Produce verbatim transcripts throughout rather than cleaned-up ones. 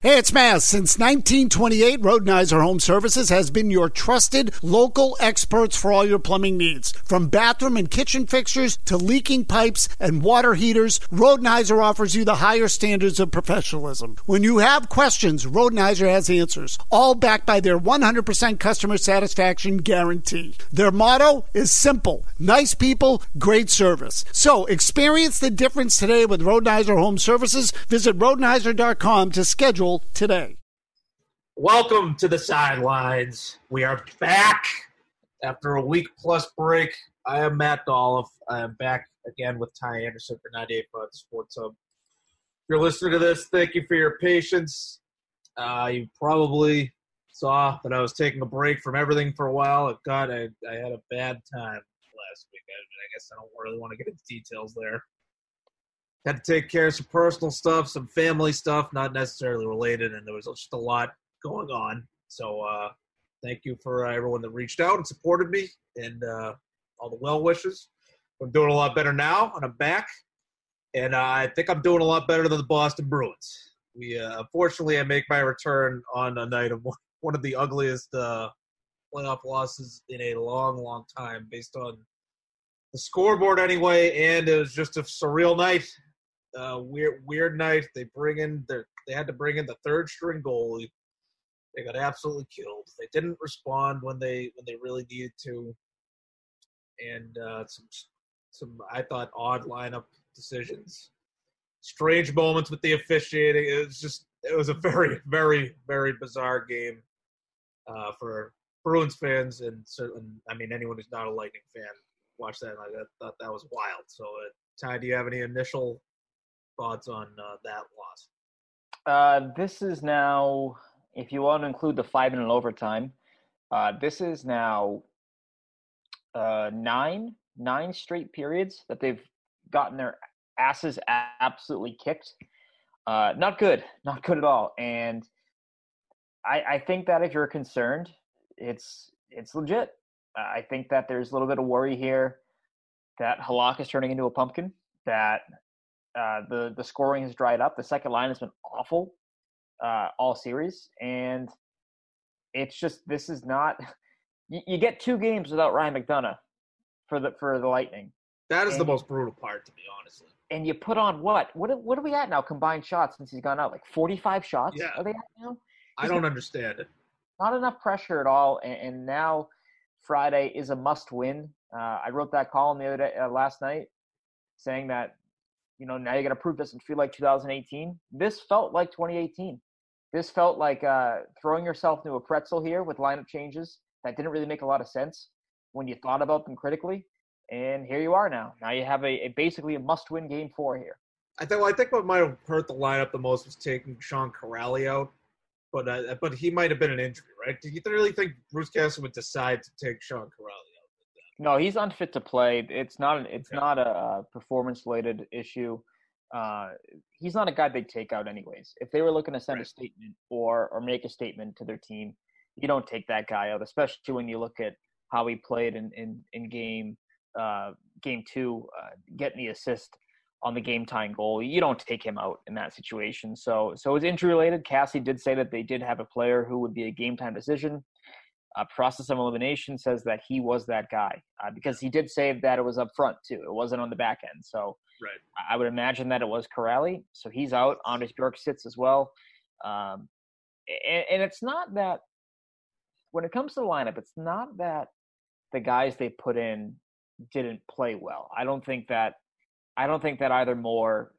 Hey, it's Maz. Since nineteen twenty-eight, Rodenizer Home Services has been your trusted local experts for all your plumbing needs. From bathroom and kitchen fixtures to leaking pipes and water heaters, Rodenizer offers you the higher standards of professionalism. When you have questions, Rodenizer has answers, all backed by their one hundred percent customer satisfaction guarantee. Their motto is simple: nice people, great service. So experience the difference today with Rodenizer Home Services. Visit rodenizer dot com to schedule today. Welcome to the Sidelines. We are back after a week plus break. I am Matt Dolph. I am back again with Ty Anderson for ninety-eight point five Sports Hub. If you're listening to this, thank you for your patience. Uh, you probably saw that I was taking a break from everything for a while. God, I, I had a bad time last week. I, I guess I don't really want to get into details there. Had to take care of some personal stuff, some family stuff, not necessarily related, and there was just a lot going on. So uh, thank you for uh, everyone that reached out and supported me, and uh, all the well wishes. I'm doing a lot better now, and I'm back, and uh, I think I'm doing a lot better than the Boston Bruins. We uh, unfortunately, I make my return on a night of one of the ugliest uh, playoff losses in a long, long time, based on the scoreboard anyway, and it was just a surreal night. Uh, weird, weird night. They bring in their. They had to bring in the third string goalie. They got absolutely killed. They didn't respond when they when they really needed to, and uh, some some I thought odd lineup decisions, strange moments with the officiating. It was just it was a very very very bizarre game uh, for Bruins fans, and certainly I mean anyone who's not a Lightning fan watched that and I thought that was wild. So, uh, Ty, do you have any initial thoughts on uh, that loss? Uh, this is now, if you want to include the five and an overtime, uh, this is now uh, nine nine straight periods that they've gotten their asses absolutely kicked. Uh, not good, not good at all. And I, I think that if you're concerned, it's it's legit. I think that there's a little bit of worry here that Halak is turning into a pumpkin, that Uh, the the scoring has dried up. The second line has been awful uh, all series, and it's just this is not. You, you get two games without Ryan McDonough for the for the Lightning. That is and, the most brutal part, to be honestly. And you put on what? What what are we at now? Combined shots since he's gone out, like forty-five shots. Yeah. Are they at now? I don't understand it. Not enough pressure at all, and, and now Friday is a must win. Uh, I wrote that column the other day, uh, last night, saying that. You know, now you're going to prove doesn't feel like two thousand eighteen. This felt like twenty eighteen. This felt like uh, throwing yourself into a pretzel here with lineup changes that didn't really make a lot of sense when you thought about them critically. And here you are now. Now you have a, a basically a must-win game four here. I think. Well, I think what might have hurt the lineup the most was taking Sean Kuraly out, but uh, but he might have been an injury, right? Do you really think Bruce Cassidy would decide to take Sean Kuraly out? No, he's unfit to play. It's not. It's yeah. not a performance-related issue. Uh, he's not a guy they'd take out anyways. If they were looking to send right. a statement or or make a statement to their team, you don't take that guy out, especially when you look at how he played in in, in game uh, game two, uh, getting the assist on the game-tying goal. You don't take him out in that situation. So so it's injury-related. Cassie did say that they did have a player who would be a game-time decision. Uh, process of elimination says that he was that guy uh, because he did say that it was up front too. It wasn't on the back end. So right. I would imagine that it was Kuraly. So he's out. Anders Bjork sits as well. Um, and, and it's not that when it comes to the lineup, it's not that the guys they put in didn't play well. I don't think that I don't think that either Moore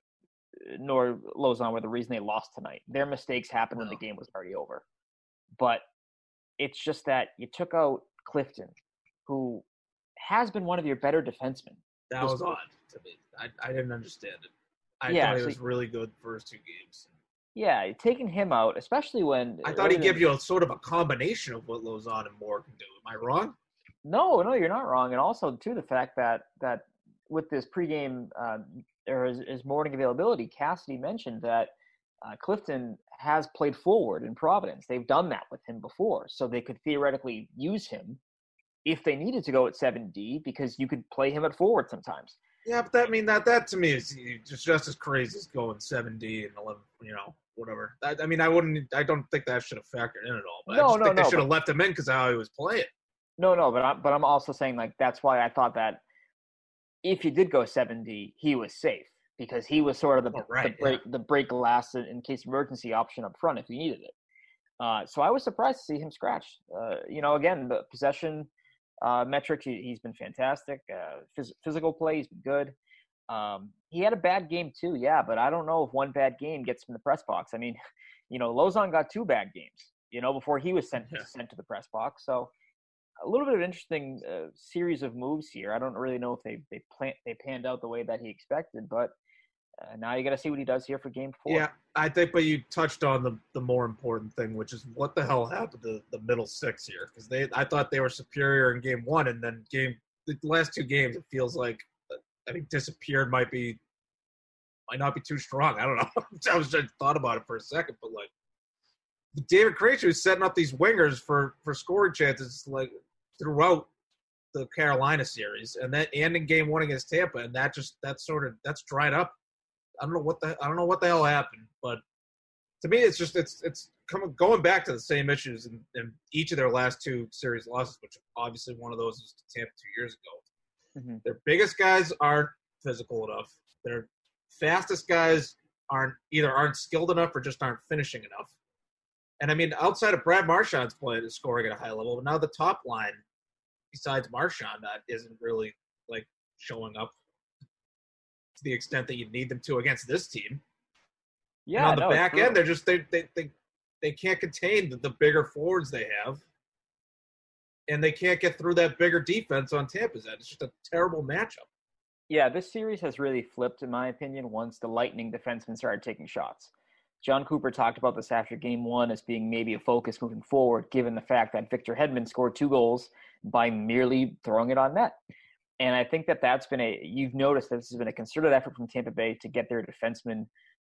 nor Lauzon were the reason they lost tonight. Their mistakes happened when the game was already over. But it's just that you took out Clifton, who has been one of your better defensemen. That was odd to me. I, I didn't understand it. I yeah, thought he so, was really good first two games. Yeah, taking him out, especially when I thought he'd give you a sort of a combination of what Lauzon and Moore can do. Am I wrong? No, no, you're not wrong. And also, too, the fact that that with this pregame uh, or his, his morning availability, Cassidy mentioned that uh, Clifton has played forward in Providence. They've done that with him before, so they could theoretically use him if they needed to go at seven D because you could play him at forward sometimes. Yeah, but that I mean that that to me is just just as crazy as going seven D and eleven, you know, whatever. I, I mean, I wouldn't. I don't think that should have factored in at all. But No, I just no, think they no, should have but- left him in because of how he was playing. No, no, but I'm but I'm also saying like that's why I thought that if you did go seventy, he was safe because he was sort of the, Oh, right, the break the break glass in, in case of emergency option up front if you needed it. Uh, so I was surprised to see him scratched. Uh, you know, again, the possession uh, metrics, he, he's been fantastic. Uh, phys- physical play, he's been good. Um, he had a bad game too, yeah, but I don't know if one bad game gets him in the press box. I mean, you know, Lozon got two bad games, you know, before he was sent Yeah. sent to the press box. So a little bit of an interesting uh, series of moves here. I don't really know if they they plan, they panned out the way that he expected, but uh, now you got to see what he does here for game four. Yeah, I think, but you touched on the the more important thing, which is what the hell happened to the middle six here? Because they, I thought they were superior in game one, and then game the last two games, it feels like I think disappeared might be might not be too strong. I don't know. I was just thought about it for a second, but like David Krejci was setting up these wingers for for scoring chances like throughout the Carolina series, and then and in game one against Tampa, and that just that sort of that's dried up. I don't know what the I don't know what the hell happened, but to me, it's just it's it's coming going back to the same issues in, in each of their last two series losses, which obviously one of those was to Tampa two years ago. Mm-hmm. Their biggest guys aren't physical enough. Their fastest guys aren't either aren't skilled enough or just aren't finishing enough. And I mean, outside of Brad Marchand's playing and scoring at a high level, but now the top line, besides Marchand, that isn't really like showing up to the extent that you need them to against this team. Yeah, and on the no, it's back brutal. end, they're just they they they, they can't contain the, the bigger forwards they have, and they can't get through that bigger defense on Tampa's end. It's just a terrible matchup. Yeah, this series has really flipped, in my opinion, once the Lightning defensemen started taking shots. John Cooper talked about this after game one as being maybe a focus moving forward, given the fact that Victor Hedman scored two goals by merely throwing it on net. And I think that that's been a – you've noticed that this has been a concerted effort from Tampa Bay to get their defensemen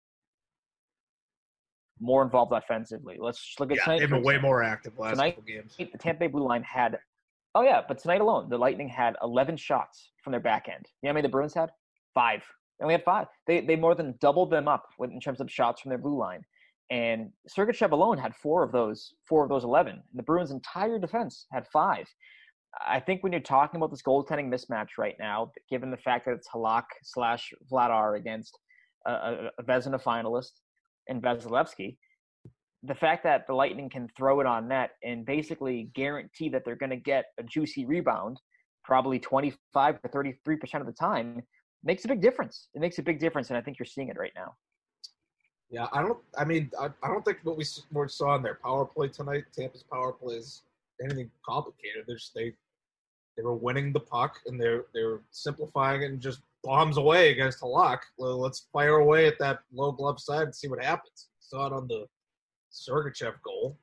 more involved offensively. Let's just look at Yeah, tonight. they've been way more active last Tonight, couple games. the Tampa Bay blue line had – oh, yeah, but tonight alone, the Lightning had eleven shots from their back end. You know how many the Bruins had? Five. They only had five. They they more than doubled them up with, in terms of shots from their blue line. And Sergachev alone had four of those, four of those eleven. And the Bruins' entire defense had five. I think when you're talking about this goaltending mismatch right now, given the fact that it's Halak slash Vladar against a, a, a Vezina finalist and Vasilevsky, the fact that the Lightning can throw it on net and basically guarantee that they're going to get a juicy rebound, probably twenty-five to thirty-three percent of the time, makes a big difference. It makes a big difference, and I think you're seeing it right now. Yeah, I don't. I mean, I, I don't think what we s- what we saw in their power play tonight, Tampa's power play, is anything complicated. They're just, they they were winning the puck and they're they're simplifying it and just bombs away against Halak. Well, let's fire away at that low glove side and see what happens. Saw it on the Sergachev goal.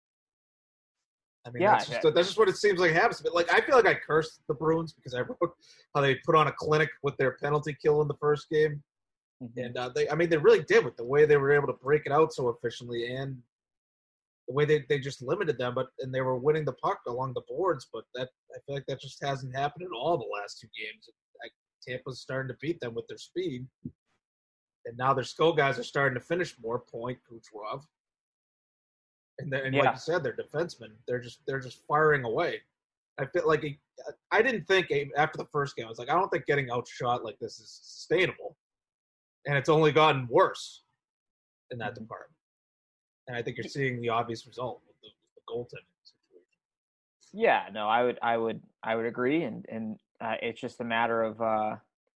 I mean, Yeah, that's just that's just what it seems like happens. But like, I feel like I cursed the Bruins because I wrote how they put on a clinic with their penalty kill in the first game. Mm-hmm. And uh, they, I mean, they really did with the way they were able to break it out so efficiently and the way they, they just limited them. But and they were winning the puck along the boards. But that I feel like that just hasn't happened at all the last two games. I, Tampa's starting to beat them with their speed, and now their skill guys are starting to finish more. Point Kucherov, and, then, and Yeah. like you said, their defensemen they're just they're just firing away. I feel like a, I didn't think a, after the first game I was like I don't think getting outshot like this is sustainable. And it's only gotten worse in that department. And I think you're seeing the obvious result with the, with the goaltending situation. Yeah, no, I would, I would, I would agree, and and uh, it's just a matter of, uh,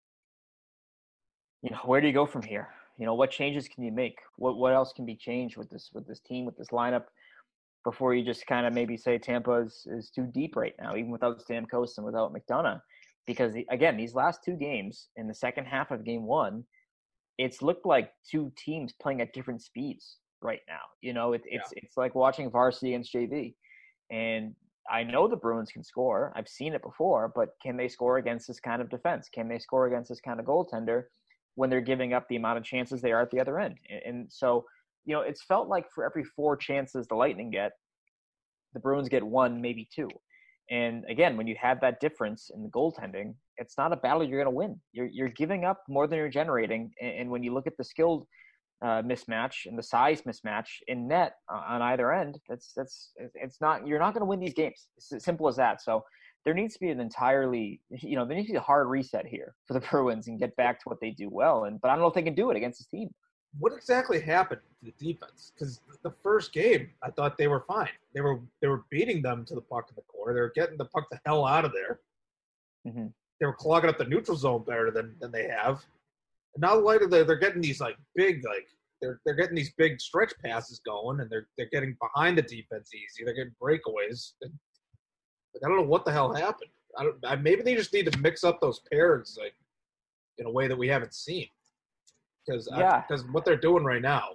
you know, where do you go from here? You know, what changes can you make? What what else can be changed with this with this team with this lineup before you just kind of maybe say Tampa is, is too deep right now, even without Stamkos and without McDonough, because the, again, these last two games in the second half of game one, it's looked like two teams playing at different speeds right now. You know, it, it's yeah. it's like watching varsity against J V. And I know the Bruins can score. I've seen it before, but can they score against this kind of defense? Can they score against this kind of goaltender when they're giving up the amount of chances they are at the other end? And, and so, you know, it's felt like for every four chances the Lightning get, the Bruins get one, maybe two. And again, when you have that difference in the goaltending, it's not a battle you're going to win. You're you're giving up more than you're generating. And, and when you look at the skilled uh, mismatch and the size mismatch in net uh, on either end, that's that's it's not you're not going to win these games. It's as simple as that. So there needs to be an entirely, you know, there needs to be a hard reset here for the Bruins and get back to what they do well. And but I don't know if they can do it against this team. What exactly happened to the defense? Because the first game, I thought they were fine. They were they were beating them to the puck in the corner. They were getting the puck the hell out of there. Mm-hmm. They were clogging up the neutral zone better than, than they have. And now later they're, they're getting these like big like they're they're getting these big stretch passes going, and they're they're getting behind the defense easy. They're getting breakaways. And, like, I don't know what the hell happened. I don't. I, maybe they just need to mix up those pairs like in a way that we haven't seen. Because yeah. because what they're doing right now,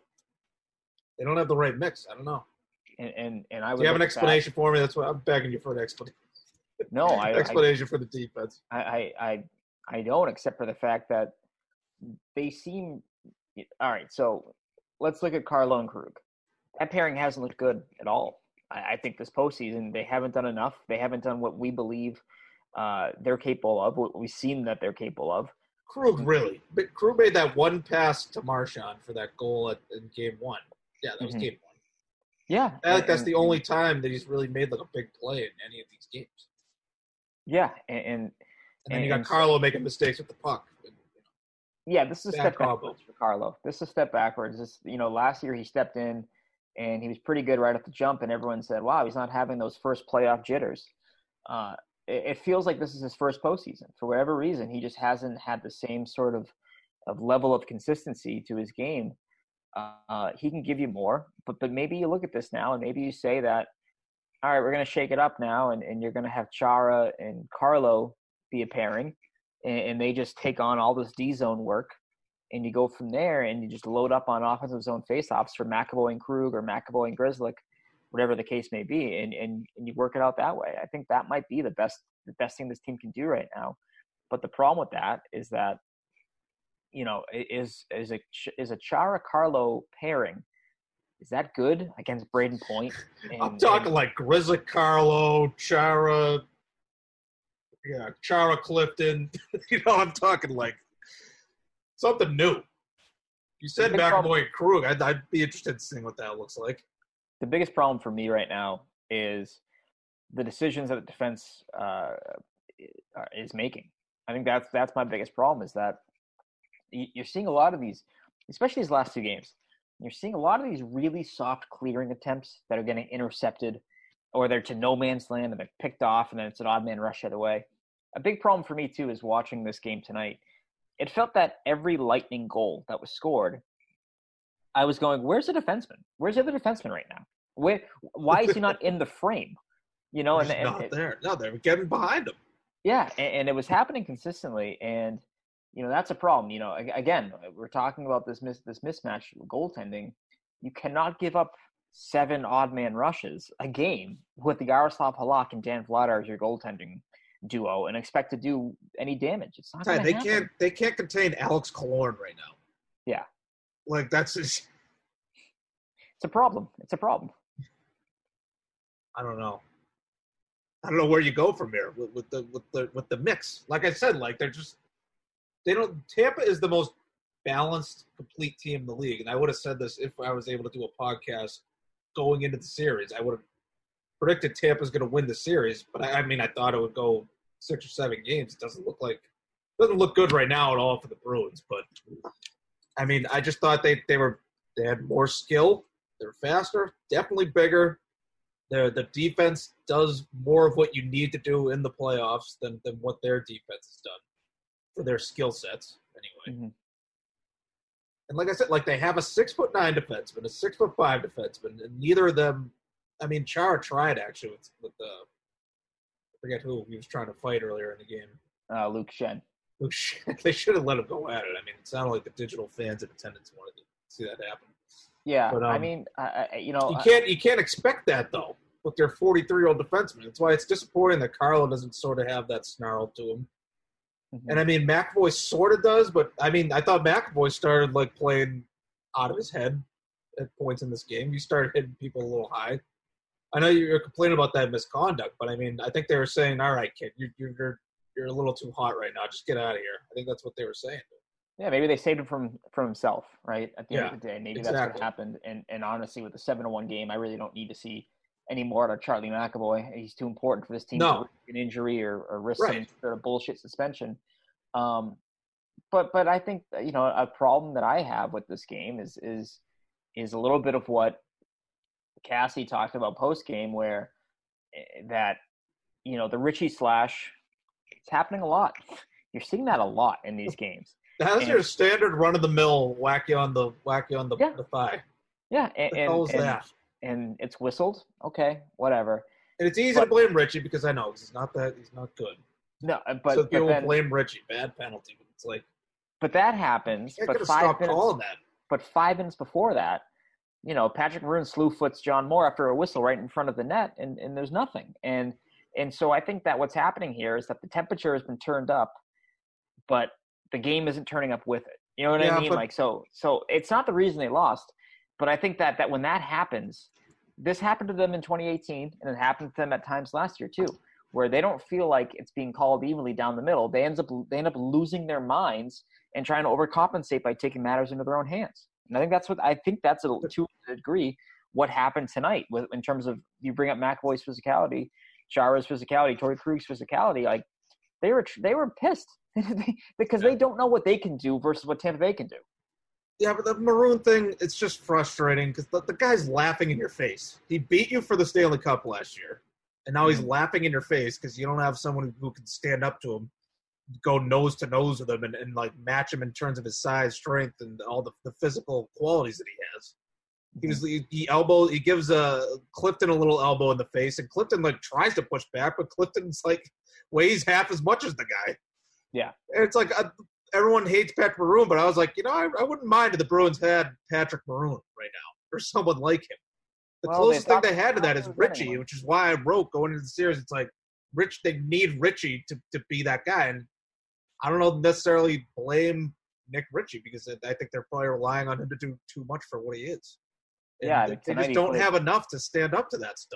they don't have the right mix. I don't know. And and, and I would Do you have an explanation back. for me? That's what I'm begging you for an explanation. No, I explanation I, for the defense. I, I I I don't, except for the fact that they seem all right. So let's look at Carlo and Krug. That pairing hasn't looked good at all. I, I think this postseason they haven't done enough. They haven't done what we believe uh, they're capable of. What we've seen that they're capable of. Krug really, but Krug made that one pass to Marchand for that goal at, in game one. Yeah, that was mm-hmm. game one. Yeah, I think that's and, the only time that he's really made like a big play in any of these games. Yeah, and and, and then you got Carlo so, making mistakes with the puck. Yeah, this is a step backwards for Carlo. This is a step backwards. This, you know, last year he stepped in and he was pretty good right off the jump, and everyone said, "Wow, he's not having those first playoff jitters." Uh, it, it feels like this is his first postseason. For whatever reason, he just hasn't had the same sort of, of level of consistency to his game. Uh, he can give you more, but but maybe you look at this now and maybe you say that, all right, we're going to shake it up now, and, and you're going to have Chara and Carlo be a pairing, and, and they just take on all this D-zone work, and you go from there, and you just load up on offensive zone faceoffs for McAvoy and Krug or McAvoy and Grzelcyk, whatever the case may be, and, and, and you work it out that way. I think that might be the best the best thing this team can do right now. But the problem with that is that, you know, is is a is a Chara Carlo pairing. Is that good against Braden Point? And, I'm talking and, like Grzelcyk, Carlo, Chara, yeah, Chara Clifton. You know, I'm talking like something new. You said McAvoy and Krug. I'd, I'd be interested in seeing what that looks like. The biggest problem for me right now is the decisions that the defense uh, is making. I think that's that's my biggest problem, is that you're seeing a lot of these, especially these last two games. You're seeing a lot of these really soft clearing attempts that are getting intercepted, or they're to no man's land and they're picked off, and then it's an odd man rush either way. A big problem for me, too, is watching this game tonight. It felt that every Lightning goal that was scored, I was going, where's the defenseman? Where's the other defenseman right now? Where, why is he not in the frame? You know, He's and, not and, there. No, they're getting behind him. Yeah, and, and it was happening consistently, and you know, that's a problem. You know, again, we're talking about this mis- this mismatch goaltending. You cannot give up seven odd man rushes a game with the Yaroslav Halak and Dan Vladar as your goaltending duo and expect to do any damage. It's not. Ty, they happen. can't. They can't contain Alex Killorn right now. Yeah, like that's just. It's a problem. It's a problem. I don't know. I don't know where you go from here with, with the with the with the mix. Like I said, like they're just. They don't. Tampa is the most balanced, complete team in the league, and I would have said this if I was able to do a podcast going into the series. I would have predicted Tampa's going to win the series, but I, I mean, I thought it would go six or seven games. It doesn't look like doesn't look good right now at all for the Bruins. But I mean, I just thought they they were they had more skill. They're faster, definitely bigger. The the defense does more of what you need to do in the playoffs than than what their defense has done. For their skill sets, anyway. Mm-hmm. And like I said, like they have a six foot nine defenseman, a six foot five defenseman, and neither of them. I mean, Chara tried actually with, with the. I forget who he was trying to fight earlier in the game. Uh, Luke Shen. Luke Shen. They should have let him go at it. I mean, it sounded like the digital fans in attendance wanted to see that happen. Yeah, but, um, I mean, I, you know, you can't you can't expect that though with their forty-three year old defenseman. That's why it's disappointing that Carlo doesn't sort of have that snarl to him. And, I mean, McAvoy sort of does, but, I mean, I thought McAvoy started, like, playing out of his head at points in this game. You started hitting people a little high. I know you're complaining about that misconduct, but, I mean, I think they were saying, all right, kid, you're you're, you're a little too hot right now. Just get out of here. I think that's what they were saying. Yeah, maybe they saved him from from himself, right? At the Yeah, end of the day, maybe exactly. that's what happened. And and honestly, with the seven to one game, I really don't need to see any more out of Charlie McAvoy. He's too important for this team No. to risk an injury or, or risk Right. some sort of bullshit suspension. Um, but but I think you know a problem that I have with this game is is is a little bit of what Cassie talked about post game, where that you know the Richie slash, it's happening a lot. You're seeing that a lot in these games. That's And- your standard run of the mill whack you on the whack you on the, Yeah. the thigh. Yeah, and What the hell is and, that? and it's whistled. Okay, whatever. And it's easy But- to blame Richie because I know he's not that he's not good. No, but so but people then, blame Richie, bad penalty. But it's like but that happens. I But could have five stopped minutes. calling that. But five minutes before that, you know, Patrick Maroon slew foots John Moore after a whistle right in front of the net, and, and there's nothing. And and so I think that what's happening here is that the temperature has been turned up, but the game isn't turning up with it. You know what Yeah, I mean? but- Like so so it's not the reason they lost, but I think that that when that happens, this happened to them in twenty eighteen, and it happened to them at times last year too, where they don't feel like it's being called evenly down the middle. They ends up they end up losing their minds and trying to overcompensate by taking matters into their own hands. And I think that's what I think that's a, to a degree what happened tonight with in terms of you bring up McAvoy's physicality, Chara's physicality, Torrey Krug's physicality. Like they were they were pissed because they don't know what they can do versus what Tampa Bay can do. Yeah, but the Maroon thing, it's just frustrating because the, the guy's laughing in your face. He beat you for the Stanley Cup last year, and now he's Mhm. laughing in your face because you don't have someone who, who can stand up to him, go nose to nose with him, and, and like match him in terms of his size, strength, and all the, the physical qualities that he has. He was he, he elbow he gives uh, Clifton a little elbow in the face, and Clifton like tries to push back, but Clifton's like weighs half as much as the guy. Yeah. And it's like uh, everyone hates Patrick Maroon, but I was like, you know, I, I wouldn't mind if the Bruins had Patrick Maroon right now or someone like him. The Well, closest they thing thought- they had to that is they were Richie, getting one. which is why I wrote going into the series. It's like Rich, they need Richie to, to be that guy, and I don't know necessarily blame Nick Ritchie because I think they're probably relying on him to do too much for what he is. And Yeah, I they, mean, they tonight just he don't played- have enough to stand up to that stuff.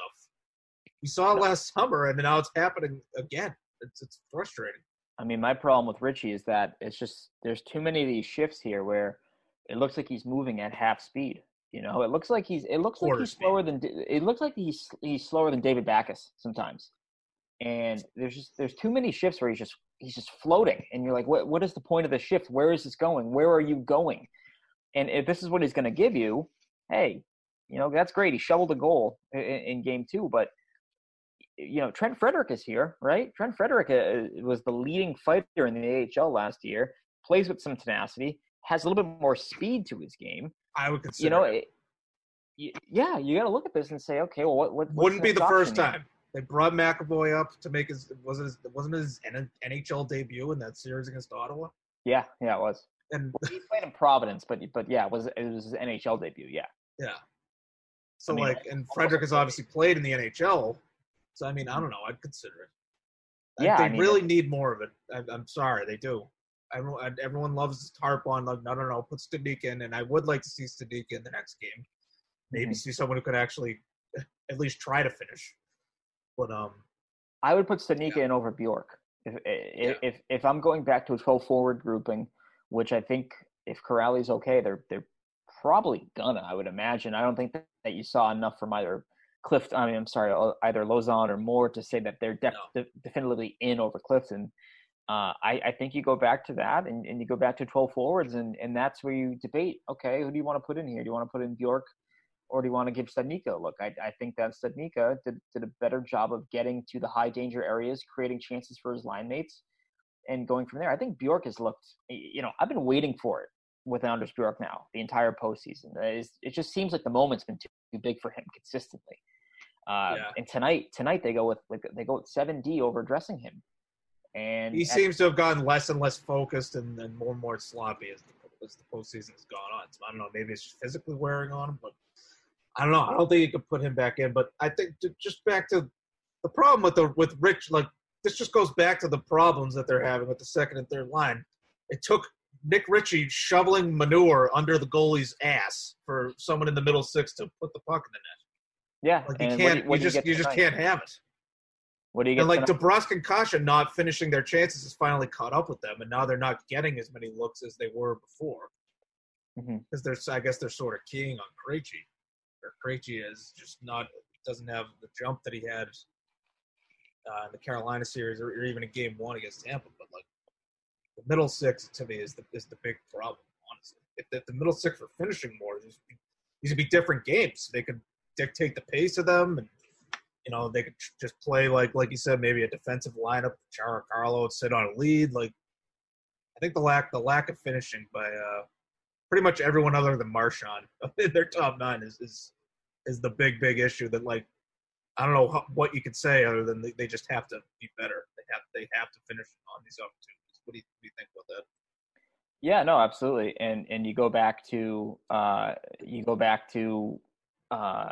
We saw it last summer, and now it's happening again. It's it's frustrating. I mean, my problem with Richie is that it's just there's too many of these shifts here where it looks like he's moving at half speed. You know, it looks like he's it looks like Quarter he's speed. slower than it looks like he's he's slower than David Backus sometimes. And there's just there's too many shifts where he's just he's just floating, and you're like, what what is the point of the shift? Where is this going? Where are you going? And if this is what he's going to give you, hey, you know that's great. He shoveled a goal in, in game two, but you know, Trent Frederick is here, right? Trent Frederick uh, was the leading fighter in the A H L last year, plays with some tenacity, has a little bit more speed to his game. I would consider. You know, it. it, y- yeah, you got to look at this and say, okay, well, what, what what's Wouldn't be next the first option here? time. They brought McAvoy up to make his wasn't his wasn't his N H L debut in that series against Ottawa, Yeah, yeah, it was. and Well, he played in Providence, but but yeah, it was it was his N H L debut. Yeah, yeah. So I mean, like, and Frederick has obviously played in the N H L. So I mean, I don't know. I'd consider it. Yeah, they I mean, really need more of it. I, I'm sorry, they do. Everyone, everyone loves to harp on like, no, no, no, put Stanika in, and I would like to see Stanika in the next game. Maybe Mhm. see someone who could actually at least try to finish. But um, I would put Stanika Yeah. in over Bjork. If, Yeah. if if if I'm going back to a twelve forward grouping, which I think if Corrali's okay, they're they're probably gonna. I would imagine. I don't think that, that you saw enough from either Clifton. I mean, I'm sorry, either Lozon or Moore to say that they're def- No. de- definitively in over Clifton. Uh, I, I think you go back to that and, and you go back to twelve forwards, and, and that's where you debate, okay, who do you want to put in here? Do you want to put in Bjork, or do you want to give Stadnika a look? I, I think that Stadnika did, did a better job of getting to the high danger areas, creating chances for his line mates, and going from there. I think Bjork has looked, you know, I've been waiting for it with Anders Bjork now, the entire postseason. It's, it just seems like the moment's been too, too big for him consistently. Uh, Yeah. And tonight, tonight they go with like they go with seven D over dressing him, and he at- seems to have gotten less and less focused and, and more and more sloppy as the, as the postseason has gone on. So I don't know. Maybe it's just physically wearing on him, but I don't know. I don't think you could put him back in. But I think to, just back to the problem with the with Rich, like this just goes back to the problems that they're having with the second and third line. It took Nick Ritchie shoveling manure under the goalie's ass for someone in the middle six to put the puck in the net. yeah, Like you and what can't, do- you, what do just get you just tonight? can't have it. What do you get? And like tonight? DeBrusque and Kasha not finishing their chances has finally caught up with them, and now they're not getting as many looks as they were before. Because mm-hmm. they're, I guess they're sort of keying on Krejci. Or Krejci is just not doesn't have the jump that he had uh, in the Carolina series, or, or even in Game One against Tampa. But like the middle six to me is the is the big problem. Honestly, if the, if the middle six were finishing more, these these would be different games. They could dictate the pace of them, and you know they could just play like like you said, maybe a defensive lineup. Chara Carlo would sit on a lead. Like I think the lack the lack of finishing by uh, pretty much everyone other than Marchand in their top nine is is is the big big issue. That like I don't know how, what you could say other than they, they just have to be better. They have they have to finish on these opportunities. What do you, what do you think about that? Yeah, no, absolutely. And and you go back to uh, you go back to uh,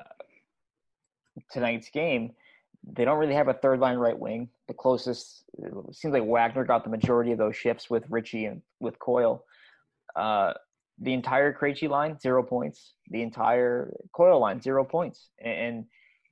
tonight's game. They don't really have a third line right wing. The closest it seems like Wagner got the majority of those shifts with Ritchie and with Coyle. Uh, the entire Krejci line, zero points. The entire Coyle line, zero points. And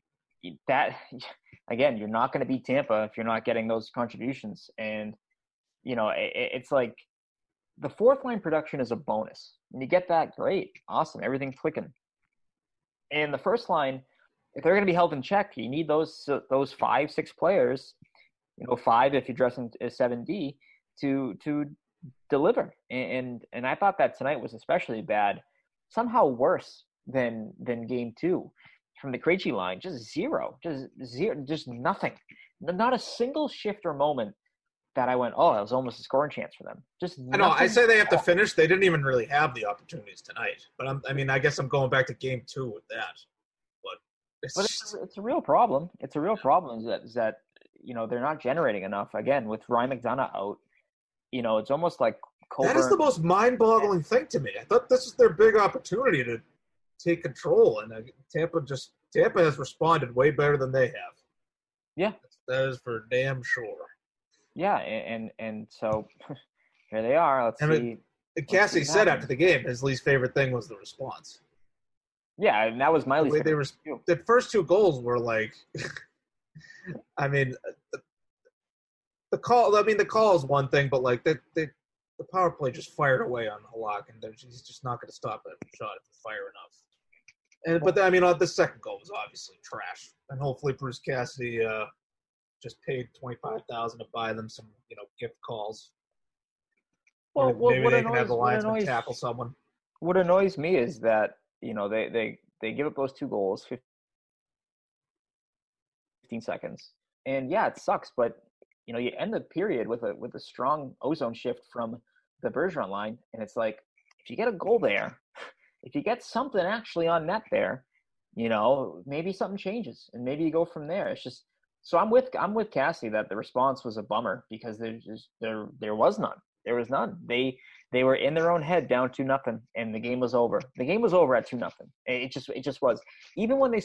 that, again, you're not going to beat Tampa if you're not getting those contributions. And, you know, it, it's like the fourth line production is a bonus. When you get that, great, awesome, everything's clicking. And the first line, if they're going to be held in check, you need those those five, six players, you know, five if you dress in as seven D, to to deliver. And and I thought that tonight was especially bad, somehow worse than than game two from the Krejci line. Just zero, just zero, just nothing. Not a single shift or moment that I went, oh, that was almost a scoring chance for them. Just I know. I say they have to finish. They didn't even really have the opportunities tonight. But I'm, I mean, I guess I'm going back to game two with that. But it's, but it's, it's a real problem. It's a real problem is that, is that you know they're not generating enough. Again, with Ryan McDonough out, you know, it's almost like Coburn. That is the most mind-boggling thing to me. I thought this was their big opportunity to take control, and uh, Tampa just Tampa has responded way better than they have. Yeah, that is for damn sure. Yeah, and and, and so here they are. Let's and see. It, Cassie let's see said after the game his least favorite thing was the response. Yeah, and that was my the least way favorite. They were, the first two goals were like, I mean, the, the call. I mean, the call is one thing, but like the the, the power play just fired away on Halak, and he's just not going to stop that shot if you fire enough. And but I mean, the second goal was obviously trash, and hopefully Bruce Cassidy uh, just paid twenty five thousand to buy them some, you know, gift calls. Well, maybe what, maybe what they annoys, can have the linesman annoys, tackle someone. What annoys me is that you know they they they give up those two goals, fifteen seconds, and yeah, it sucks. But you know, you end the period with a with a strong ozone shift from the Bergeron line, and it's like if you get a goal there. If you get something actually on net there, you know, maybe something changes and maybe you go from there. It's just so I'm with I'm with Cassie that the response was a bummer because there's just there there was none. There was none. They they were in their own head down two nothing and the game was over. The game was over at two nothing. It just it just was. Even when they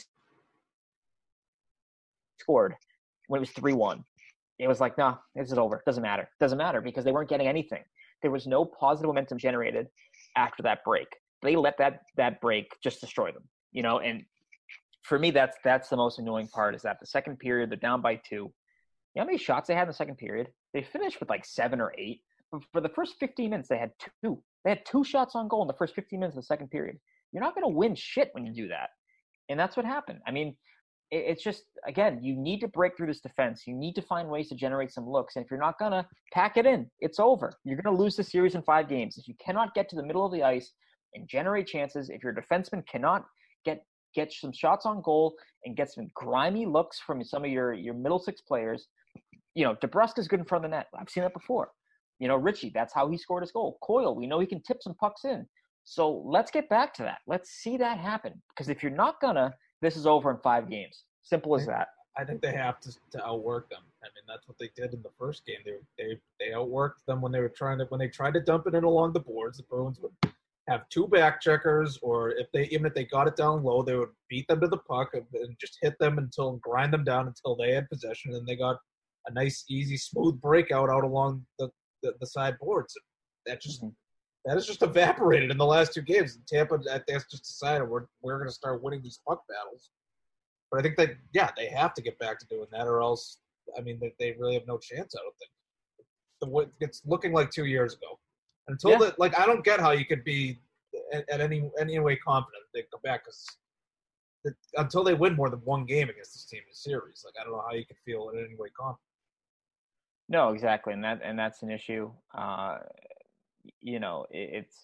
scored when it was three one, it was like, nah, this is over. Doesn't matter. Doesn't matter because they weren't getting anything. There was no positive momentum generated after that break. They let that that break just destroy them, you know. And for me, that's that's the most annoying part is that the second period they're down by two. You know how many shots they had in the second period? They finished with like seven or eight. But for the first fifteen minutes, they had two. They had two shots on goal in the first fifteen minutes of the second period. You're not going to win shit when you do that, and that's what happened. I mean, it, it's just again, you need to break through this defense. You need to find ways to generate some looks, and if you're not going to pack it in, it's over. You're going to lose the series in five games if you cannot get to the middle of the ice and generate chances. If your defenseman cannot get get some shots on goal and get some grimy looks from some of your, your middle six players, you know, DeBrusque is good in front of the net. I've seen that before. You know, Ritchie, that's how he scored his goal. Coyle, we know he can tip some pucks in. So let's get back to that. Let's see that happen. Because if you're not gonna, this is over in five games. Simple as that. I think they have to, to outwork them. I mean, that's what they did in the first game. They they they outworked them when they were trying to when they tried to dump it in along the boards. The Bruins would have two back checkers, or if they even if they got it down low, they would beat them to the puck and just hit them until grind them down until they had possession. And then they got a nice, easy, smooth breakout out along the, the, the side boards. That just mm-hmm. that has just evaporated in the last two games. And Tampa, I think, just decided we're we're going to start winning these puck battles. But I think they, yeah, they have to get back to doing that, or else I mean, they, they really have no chance. I don't think. The, it's looking like two years ago. Until Yeah. that, like I don't get how you could be at, at any any way confident they come back because until they win more than one game against this team in the series, like I don't know how you can feel in any way confident. No, exactly, and that and that's an issue. Uh, you know, it, it's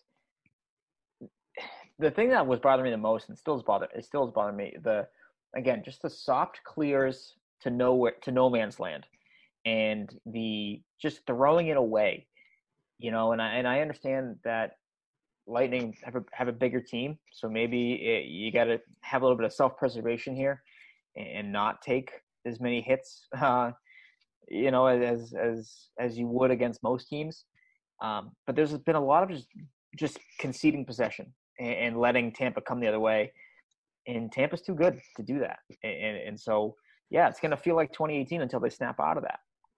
the thing that was bothering me the most, and still is bother it still is bothering me. The again, just the soft clears to nowhere to no man's land, and the just throwing it away. You know, and I and I understand that Lightning have a have a bigger team, so maybe it, you got to have a little bit of self preservation here, and not take as many hits. Uh, you know, as as as you would against most teams. Um, but there's been a lot of just just conceding possession and, and letting Tampa come the other way, and Tampa's too good to do that. And and so yeah, it's gonna feel like twenty eighteen until they snap out of that.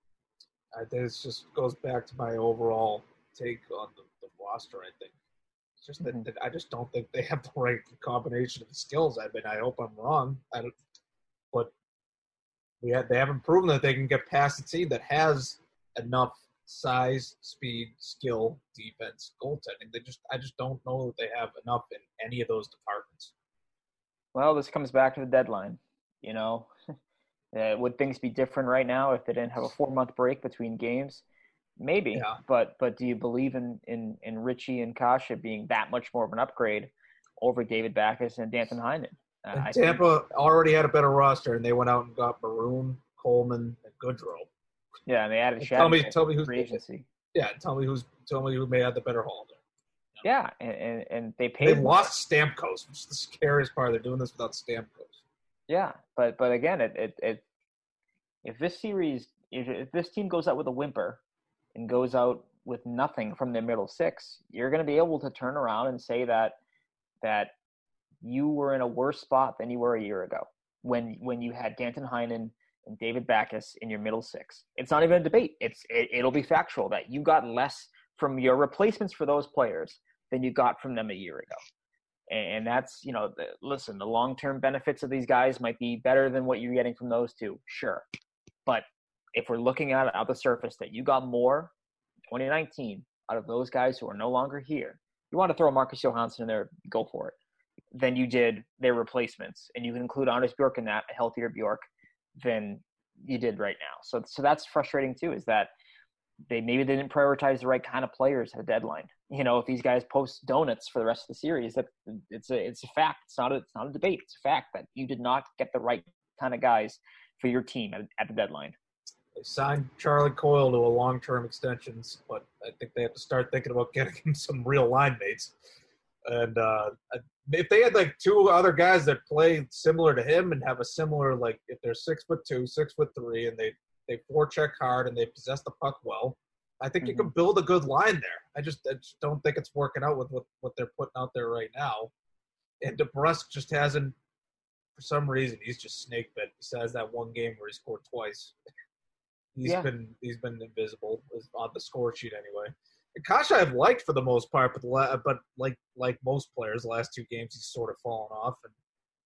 I think it just goes back to my overall take on the, the roster. I think it's just that, Mm-hmm. that I just don't think they have the right combination of skills. I mean, I hope I'm wrong. I don't, but. We have, they haven't proven that they can get past a team that has enough size, speed, skill, defense, goaltending. They just, I just don't know that they have enough in any of those departments. Well, this comes back to the deadline. You know, uh, would things be different right now if they didn't have a four-month break between games? Maybe, Yeah. but but do you believe in, in, in Richie and Kasha being that much more of an upgrade over David Backes and Danton Heinen? And I Tampa think, already had a better roster, and they went out and got Maroon, Coleman, and Goodrow. yeah, and they added And Shattenkirk tell me, tell me who's free agency. Yeah, tell me who's tell me who may have the better haul there. Yeah, and, and, and they paid. They more. lost Stamkos, which is the scariest part. They're doing this without Stamkos. Yeah, but but again, it it, it if this series if, if this team goes out with a whimper and goes out with nothing from their middle six, you're going to be able to turn around and say that that. you were in a worse spot than you were a year ago when when you had Danton Heinen and David Backes in your middle six. It's not even a debate. It's it, it'll be factual that you got less from your replacements for those players than you got from them a year ago. And, and that's, you know, the, listen, the long-term benefits of these guys might be better than what you're getting from those two, sure. But if we're looking at it on the surface that you got more in twenty nineteen out of those guys who are no longer here, you want to throw Marcus Johansson in there, go for it. Than you did their replacements, and you can include Anders Bjork in that, a healthier Bjork than you did right now. So, so that's frustrating too. Is that they maybe they didn't prioritize the right kind of players at a deadline. You know, if these guys post donuts for the rest of the series, that it's a it's a fact. It's not a it's not a debate. It's a fact that you did not get the right kind of guys for your team at, at the deadline. They signed Charlie Coyle to a long-term extensions, but I think they have to start thinking about getting him some real line mates. And uh, if they had like two other guys that play similar to him and have a similar, like if they're six foot two, six foot three, and they they forecheck hard and they possess the puck well, I think mm-hmm. you can build a good line there. I just, I just don't think it's working out with what, what they're putting out there right now. And DeBrusk just hasn't, for some reason, he's just snake bit. Besides that one game where he scored twice, he's yeah. been he's been invisible on the score sheet anyway. Kasha I've liked for the most part, but the, but like like most players, the last two games he's sort of fallen off, and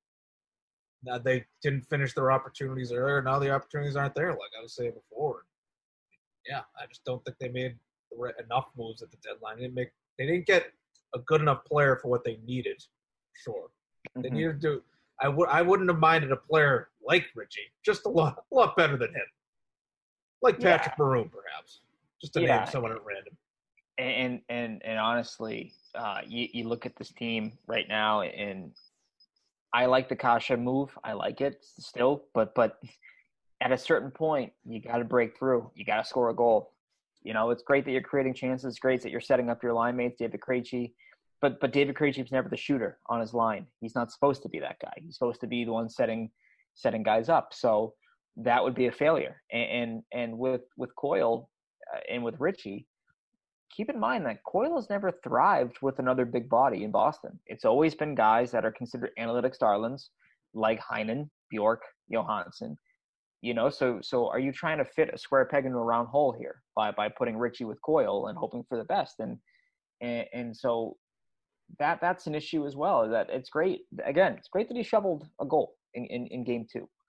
now they didn't finish their opportunities earlier. Now the opportunities aren't there, like I was saying before. Yeah, I just don't think they made enough moves at the deadline. They didn't make they didn't get a good enough player for what they needed. Sure, mm-hmm. they needed to. I would I wouldn't have minded a player like Richie, just a lot a lot better than him, like Patrick yeah. Maroon, perhaps, just to yeah. name someone at random. And and and honestly, uh, you you look at this team right now, and I like the Kasha move. I like it still, but but at a certain point, you got to break through. You got to score a goal. You know, it's great that you're creating chances. It's great that you're setting up your line mates, David Krejci. But but David Krejci's never the shooter on his line. He's not supposed to be that guy. He's supposed to be the one setting setting guys up. So that would be a failure. And and, and with with Coyle uh, and with Richie. Keep in mind that Coyle has never thrived with another big body in Boston. It's always been guys that are considered analytics darlings, like Heinen, Bjork, Johansson. You know, so so are you trying to fit a square peg into a round hole here by by putting Richie with Coyle and hoping for the best? And and, and so that that's an issue as well. That it's great. Again, it's great that he shoveled a goal in, in, in game two.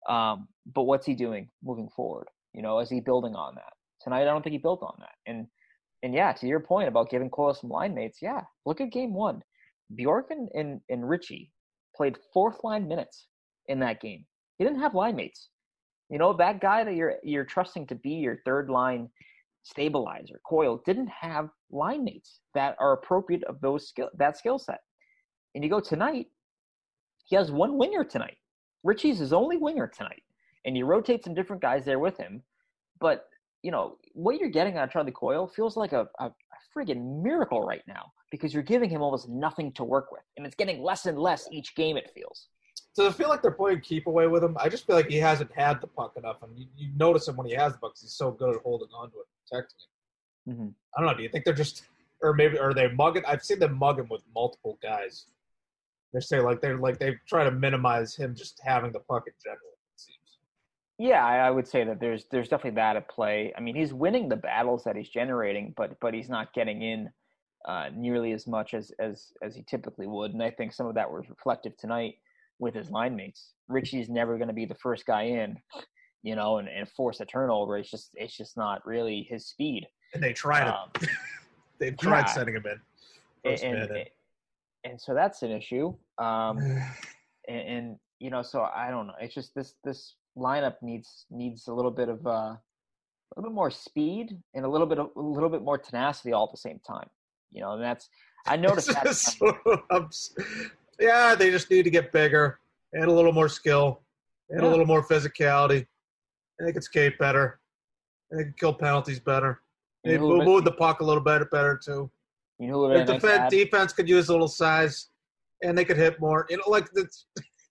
Um, but what's he doing moving forward? You know, is he building on that? Tonight, I don't think he built on that. And and yeah, to your point about giving Coyle some line mates, yeah, look at game one. Bjork and, and, and Richie played fourth line minutes in that game. He didn't have line mates. You know, that guy that you're you're trusting to be your third line stabilizer, Coyle, didn't have line mates that are appropriate of those skill that skill set. And you go tonight, he has one winger tonight. Richie's his only winger tonight. And you rotate some different guys there with him. But, you know, what you're getting out of Charlie Coyle feels like a, a, a friggin' miracle right now because you're giving him almost nothing to work with. And it's getting less and less each game, it feels. Does it feel like they're playing keep away with him? I just feel like he hasn't had the puck enough. And you, you notice him when he has the puck because he's so good at holding on to it and protecting it. Mm-hmm. I don't know. Do you think they're just – or maybe – are they mugging? I've seen them mug him with multiple guys. They say like they're like they try to minimize him just having the puck in general, it seems. Yeah, I, I would say that there's there's definitely that at play. I mean, he's winning the battles that he's generating, but but he's not getting in uh, nearly as much as, as as he typically would. And I think some of that was reflective tonight with his line mates. Richie's never going to be the first guy in, you know, and, and force a turnover. It's just it's just not really his speed. And they tried um, it. They've tried yeah. sending him in. First and, minute. and, and so that's an issue. Um, and, and you know, so I don't know. It's just this this lineup needs needs a little bit of uh, a little bit more speed and a little bit of, a little bit more tenacity all at the same time. You know, and that's I noticed that. So, yeah, they just need to get bigger and a little more skill and Yeah. a little more physicality. And they can skate better. And they can kill penalties better. They You know, move, move the puck a little better, better too. You know who Their nice defense, add? defense could use a little size, and they could hit more. You know, like this.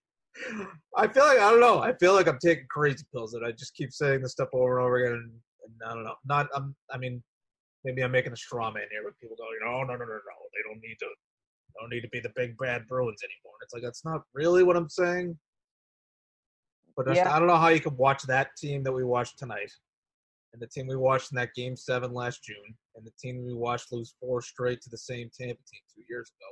I feel like I don't know. I feel like I'm taking crazy pills, and I just keep saying this stuff over and over again. And, and I don't know. Not. I'm. I mean, maybe I'm making a straw man here, but people go, you know, no, no, no, no, no. They don't need to. Don't need to be the big bad Bruins anymore. And it's like that's not really what I'm saying. But just, Yeah. I don't know how you could watch that team that we watched tonight, and the team we watched in that game seven last June, and the team we watched lose four straight to the same Tampa team two years ago.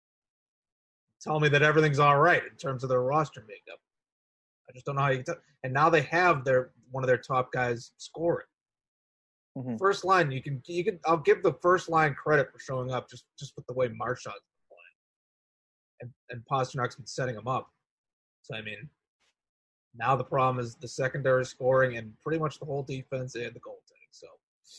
Tell me that everything's all right in terms of their roster makeup. I just don't know how you can tell. And now they have their one of their top guys scoring. Mhm. First line, you can you can. I'll give the first line credit for showing up just, just with the way Marchand's been playing, and and Pasternak's been setting them up. So I mean, now the problem is the secondary scoring and pretty much the whole defense and the goaltending. So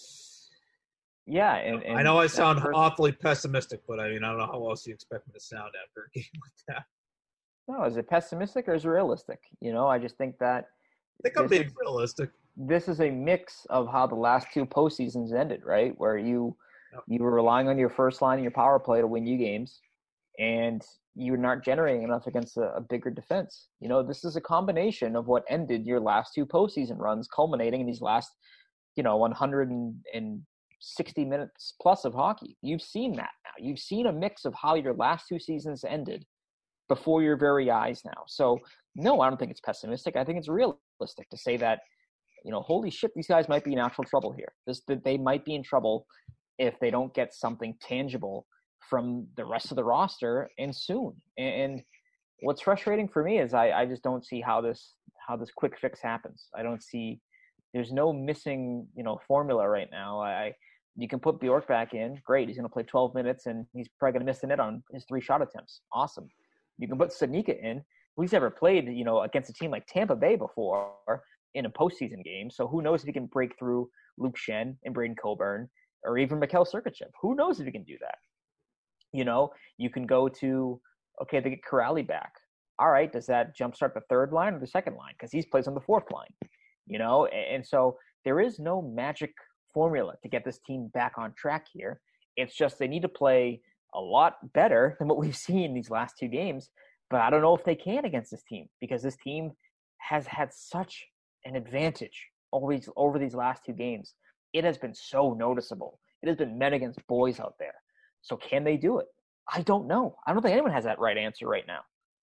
Yeah, and, and I know I that sound first- awfully pessimistic, but I mean I don't know how else you expect me to sound after a game like that. No, is it pessimistic or is it realistic? You know, I just think that I think I'm This being is- realistic. this is a mix of how the last two postseasons ended, right? Where you Yep. you were relying on your first line and your power play to win you games, and you're not generating enough against a, a bigger defense. You know, this is a combination of what ended your last two postseason runs, culminating in these last, you know, one hundred sixty minutes plus of hockey. You've seen that now. You've seen a mix of how your last two seasons ended before your very eyes now. So, no, I don't think it's pessimistic. I think it's realistic to say that, you know, holy shit, these guys might be in actual trouble here. This, that they might be in trouble if they don't get something tangible from the rest of the roster and soon. And, and what's frustrating for me is I, I just don't see how this how this quick fix happens. I don't see there's no missing, you know, formula right now. I you can put Bjork back in, great. He's going to play twelve minutes and he's probably going to miss the net on his three shot attempts. Awesome. You can put Sanika in, who's never played, you know, against a team like Tampa Bay before in a postseason game. So who knows if he can break through Luke Shen and Braden Coburn or even Mikhail Sergachev. Who knows if he can do that? You know, you can go to, okay, they get Corrali back. All right, does that jumpstart the third line or the second line? Because he's plays on the fourth line, you know? And, and so there is no magic formula to get this team back on track here. It's just they need to play a lot better than what we've seen these last two games. But I don't know if they can against this team because this team has had such an advantage over these, over these last two games. It has been so noticeable. It has been men against boys out there. So can they do it? I don't know. I don't think anyone has that right answer right now.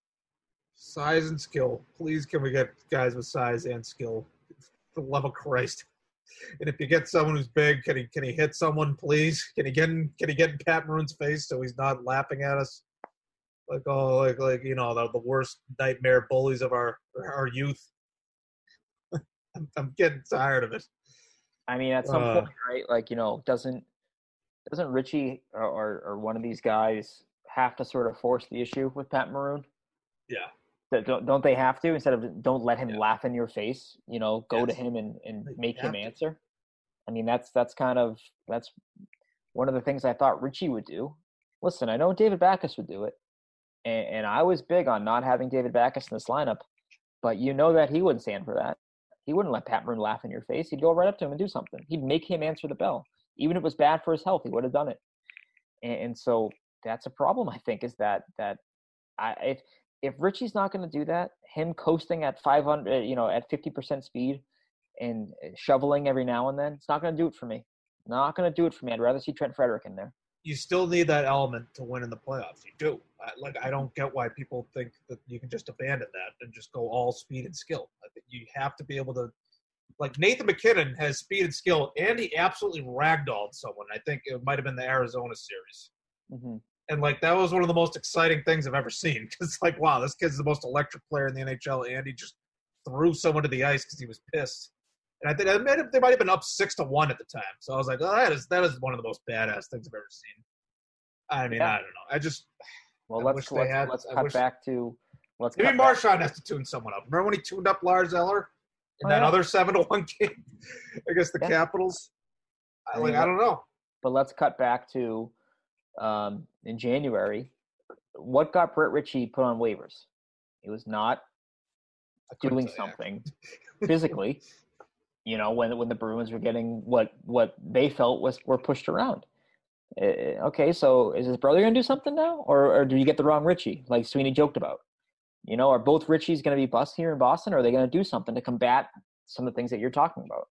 Size and skill. Please, can we get guys with size and skill? For the love of Christ. And if you get someone who's big, can he can he hit someone, please? Can he get in can he get in Pat Maroon's face so he's not laughing at us? Like oh like like you know, the, the worst nightmare bullies of our our youth. I'm, I'm getting tired of it. I mean, at some Uh, point, right? Like, you know, doesn't doesn't Richie or, or or one of these guys have to sort of force the issue with Pat Maroon? Yeah. That don't don't they have to, instead of don't let him Yeah. laugh in your face? You know, go to Yes. him and, and They make him have to. answer. I mean, that's that's kind of that's one of the things I thought Richie would do. Listen, I know David Backus would do it, and, and I was big on not having David Backus in this lineup, but you know that he wouldn't stand for that. He wouldn't let Pat Maroon laugh in your face. He'd go right up to him and do something. He'd make him answer the bell. Even if it was bad for his health, he would have done it. And, and so that's a problem, I think, is that that I if if Richie's not going to do that, him coasting at five hundred, you know, at fifty percent speed and shoveling every now and then, it's not going to do it for me. Not going to do it for me. I'd rather see Trent Frederick in there. You still need that element to win in the playoffs. You do. I, like, I don't get why people think that you can just abandon that and just go all speed and skill. I think you have to be able to – like Nathan McKinnon has speed and skill, and he absolutely ragdolled someone. I think it might have been the Arizona series. Mm-hmm. And, like, that was one of the most exciting things I've ever seen. Because, like, wow, this kid's the most electric player in the N H L, and he just threw someone to the ice because he was pissed. And I think I made it, they might have been up six to one at the time. So I was like, oh, that is that is one of the most badass things I've ever seen. I mean, Yeah. I don't know. I just Well, I let's wish they let's, had- let's I cut wish- back to let's maybe cut back- Marchand has to tune someone up. Remember when he tuned up Lars Eller in Oh, that yeah. other seven to one game against the Yeah. Capitals? I I like mean, I don't know. But let's cut back to um, in January. What got Brett Ritchie put on waivers? It was not I couldn't doing tell you. something physically. You know, when when the Bruins were getting what what they felt was were pushed around. Uh, okay, so is his brother going to do something now, or or do you get the wrong Ritchie, like Sweeney joked about? You know, are both Ritchies going to be bust here in Boston, or are they going to do something to combat some of the things that you're talking about?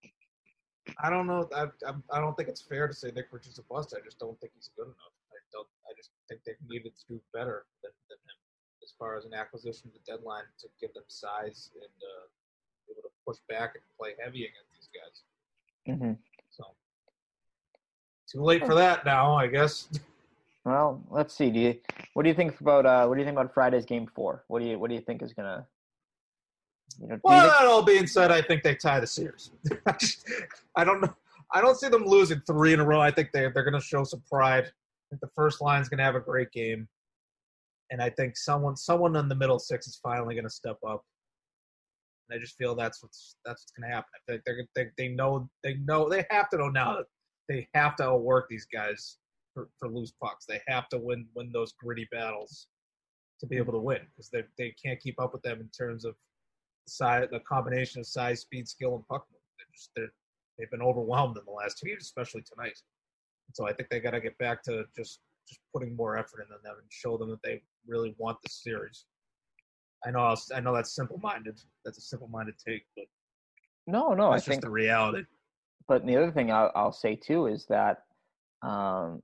I don't know. I, I I don't think it's fair to say Nick Ritchie's a bust. I just don't think he's good enough. I don't. I just think they needed to do better than, than him as far as an acquisition at the deadline to give them size and uh, be able to push back and play heavy against these guys. Mm-hmm. So too late for that now, I guess. Well, let's see. Do you what do you think about uh, what do you think about Friday's game four? What do you what do you think is gonna you know? Do Well, you think, that all being said, I think they tie the series. I don't know. I don't see them losing three in a row. I think they they're going to show some pride. I think the first line's going to have a great game, and I think someone someone in the middle six is finally going to step up. And I just feel that's what's that's what's going to happen. I think they're they they know they know they have to know now that they have to outwork these guys for, for loose pucks. They have to win win those gritty battles to be able to win because they they can't keep up with them in terms of size, the combination of size, speed, skill, and puck movement. They're just they're, they've been overwhelmed in the last two years, especially tonight. And so I think they got to get back to just just putting more effort in them and show them that they really want this series. I know I'll, I know that's simple-minded. That's a simple-minded take, but no, no. that's I just think the reality. But the other thing I'll, I'll say too is that um,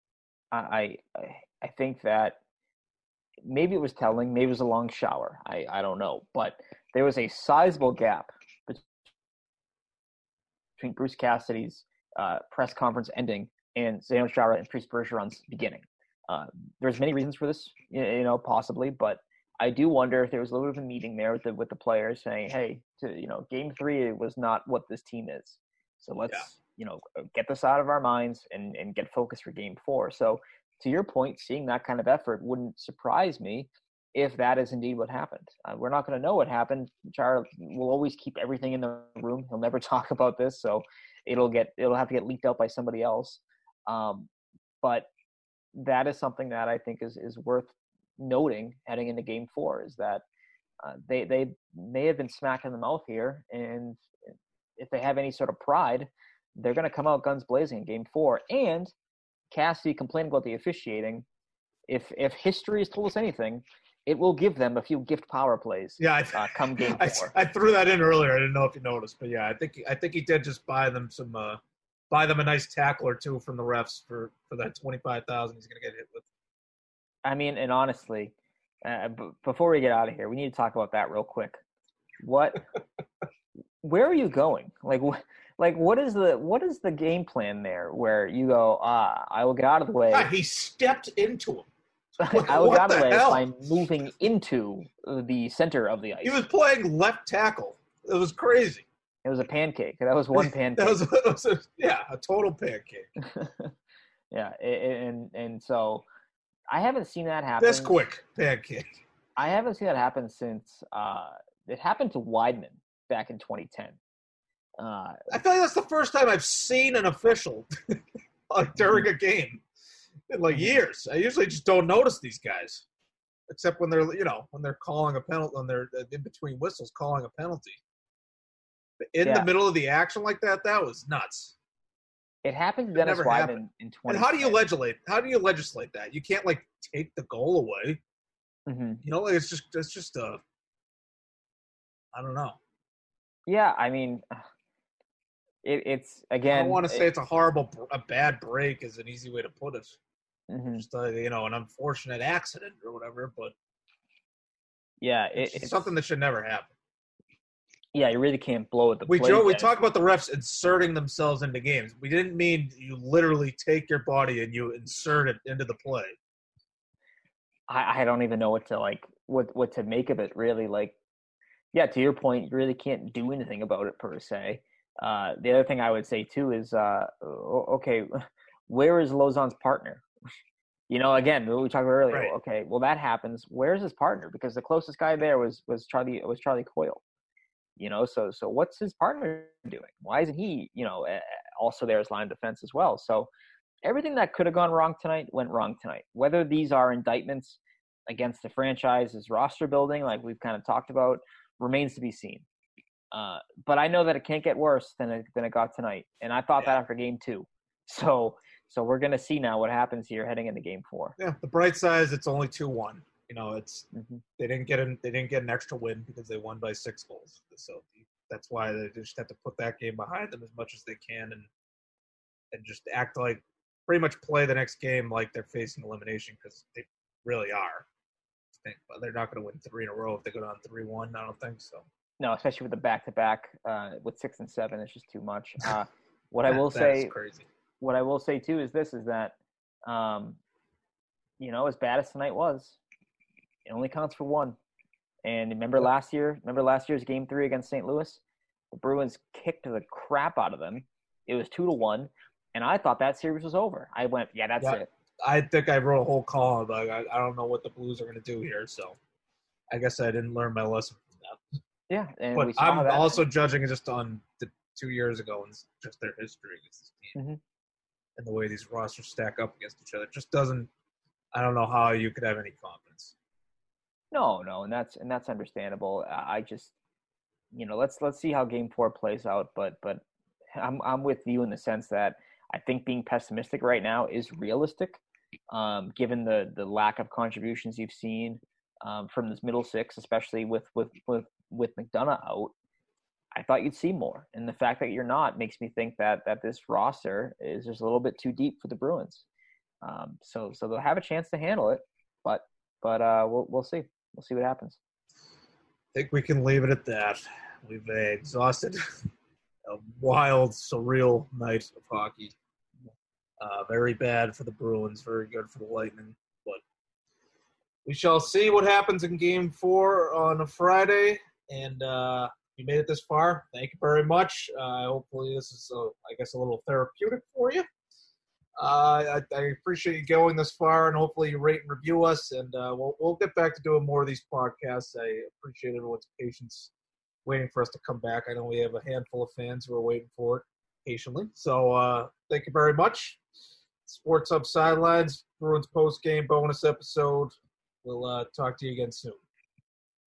I I I think that maybe it was telling, maybe it was a long shower. I, I don't know, but there was a sizable gap between Bruce Cassidy's uh, press conference ending and Zdeno Chara and Patrice Bergeron's beginning. Uh, there's many reasons for this, you know, possibly, but I do wonder if there was a little bit of a meeting there with the with the players saying, "Hey, to, you know, Game Three was not what this team is. So let's, Yeah. you know, get this out of our minds and, and get focused for Game Four." So to your point, seeing that kind of effort wouldn't surprise me if that is indeed what happened. Uh, we're not going to know what happened. Chara will always keep everything in the room. He'll never talk about this, so it'll get it'll have to get leaked out by somebody else. Um, but that is something that I think is is worth noting heading into Game Four, is that uh, they they may have been smacked in the mouth here, and if they have any sort of pride, they're going to come out guns blazing in Game Four. And Cassidy complained about the officiating. If if history has told us anything, it will give them a few gift power plays. Yeah, I, uh, come Game I, Four. I threw that in earlier. I didn't know if you noticed, but yeah, I think I think he did just buy them some, uh, buy them a nice tackle or two from the refs for, for that twenty-five thousand he's going to get hit with. I mean, and honestly, uh, b- before we get out of here, we need to talk about that real quick. What? Where are you going? Like, wh- like what is the what is the game plan there? Where you go, ah, I will get out of the way. God, he stepped into him. I will What get out of the the way hell? by moving into the center of the ice. He was playing left tackle. It was crazy. It was a pancake. That was one pancake. that was, that was a, yeah, a total pancake. yeah, and and so I haven't seen that happen. This quick pancake. I haven't seen that happen since uh, it happened to Weidman back in twenty ten. Uh, I feel like that's the first time I've seen an official like during a game in like years. I usually just don't notice these guys, except when they're you know when they're calling a penalty, when they're in between whistles calling a penalty. But in yeah. the middle of the action like that, that was nuts. It happened to Dennis Weidman happened. in twenty ten. And how do you legislate? How do you legislate that? You can't like take the goal away. Mm-hmm. You know, like it's just it's just a. I don't know. Yeah, I mean, it, it's again. I don't want to say it, it's a horrible, a bad break is an easy way to put it. Mm-hmm. Just uh, you know, an unfortunate accident or whatever, but yeah, it, it's, it's something that should never happen. Yeah, you really can't blow at the. We Joe, we talk about the refs inserting themselves into games. We didn't mean you literally take your body and you insert it into the play. I, I don't even know what to like, what what to make of it. Really, like, yeah, to your point, you really can't do anything about it per se. Uh, the other thing I would say too is, uh, okay, where is Lauzon's partner? You know, again, what we talked about earlier. Right. Okay, well that happens. Where's his partner? Because the closest guy there was was Charlie was Charlie Coyle. You know, so so what's his partner doing? Why isn't he, you know, also there as line of defense as well? So everything that could have gone wrong tonight went wrong tonight. Whether these are indictments against the franchise's roster building, like we've kind of talked about, remains to be seen. Uh, but I know that it can't get worse than it, than it got tonight, and I thought yeah. that after game two. So so we're gonna see now what happens here heading into game four. Yeah, the bright side is it's only two one. You know, it's mm-hmm. they didn't get an they didn't get an extra win because they won by six goals. So that's why they just have to put that game behind them as much as they can and and just act like pretty much play the next game like they're facing elimination because they really are. I think, but they're not going to win three in a row if they go down three one. I don't think so. No, especially with the back to back with six and seven, it's just too much. Uh, what I will that say, is crazy. What I will say too is this: is that um, you know, as bad as tonight was. It only counts for one. And remember last year, remember last year's game three against Saint Louis? The Bruins kicked the crap out of them. It was two to one. And I thought that series was over. I went, yeah, that's yeah, it. I think I wrote a whole column. Like, I, I don't know what the Blues are going to do here. So I guess I didn't learn my lesson from that. Yeah. And but we saw I'm that. also judging it just on the two years ago and just their history against this team. Mm-hmm. And the way these rosters stack up against each other. It just doesn't – I don't know how you could have any confidence. No, no, and that's and that's understandable. I just, you know, let's let's see how Game Four plays out. But but I'm I'm with you in the sense that I think being pessimistic right now is realistic, um, given the the lack of contributions you've seen um, from this middle six, especially with with with with McDonough out. I thought you'd see more, and the fact that you're not makes me think that that this roster is just a little bit too deep for the Bruins. Um, so so they'll have a chance to handle it, but but uh, we'll we'll see. We'll see what happens. I think we can leave it at that. We've uh, exhausted a wild, surreal night of hockey. Uh, very bad for the Bruins, very good for the Lightning. But we shall see what happens in Game four on a Friday. And uh, you made it this far. Thank you very much. Uh, hopefully this is, uh, I guess, a little therapeutic for you. Uh, I, I appreciate you going this far, and hopefully you rate and review us, and uh, we'll we'll get back to doing more of these podcasts. I appreciate everyone's patience waiting for us to come back. I know we have a handful of fans who are waiting for it patiently. So uh, thank you very much. Sports Hub Sidelines, Bruins post-game bonus episode. We'll uh, talk to you again soon.